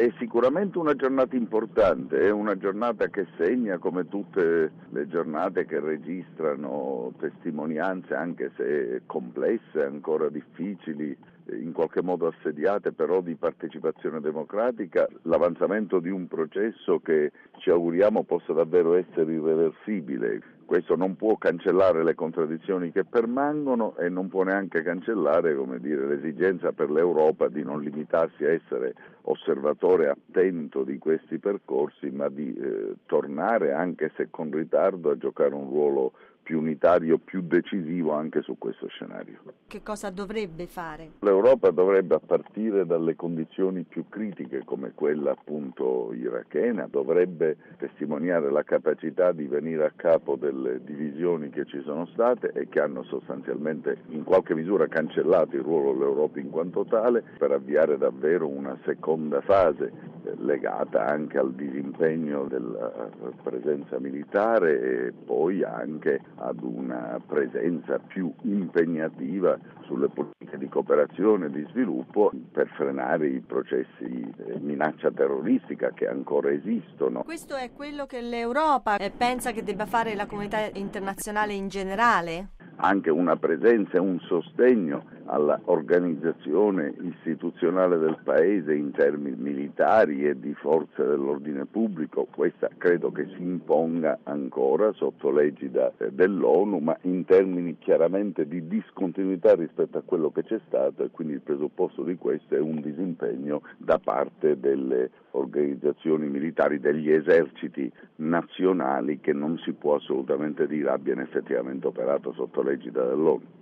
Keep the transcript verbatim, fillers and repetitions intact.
È sicuramente una giornata importante, è una giornata che segna, come tutte le giornate che registrano testimonianze, anche se complesse, ancora difficili, in qualche modo assediate però di partecipazione democratica, l'avanzamento di un processo che ci auguriamo possa davvero essere irreversibile. Questo non può cancellare le contraddizioni che permangono e non può neanche cancellare, come dire, l'esigenza per l'Europa di non limitarsi a essere osservatore attento di questi percorsi, ma di eh, tornare, anche se con ritardo, a giocare un ruolo più unitario, più decisivo anche su questo scenario. Che cosa dovrebbe fare? L'Europa dovrebbe, a partire dalle condizioni più critiche come quella appunto irachena, dovrebbe testimoniare la capacità di venire a capo delle divisioni che ci sono state e che hanno sostanzialmente in qualche misura cancellato il ruolo dell'Europa in quanto tale, per avviare davvero una seconda fase eh, legata anche al disimpegno della presenza militare e poi anche ad una presenza più impegnativa sulle politiche di cooperazione e di sviluppo per frenare i processi di minaccia terroristica che ancora esistono. Questo è quello che l'Europa pensa che debba fare la comunità internazionale in generale? Anche una presenza e un sostegno all'organizzazione istituzionale del Paese in termini militari e di forze dell'ordine pubblico, questa credo che si imponga ancora sotto l'egida dell'ONU, ma in termini chiaramente di discontinuità rispetto a quello che c'è stato, e quindi il presupposto di questo è un disimpegno da parte delle organizzazioni militari, degli eserciti nazionali, che non si può assolutamente dire abbiano effettivamente operato sotto l'egida dell'ONU.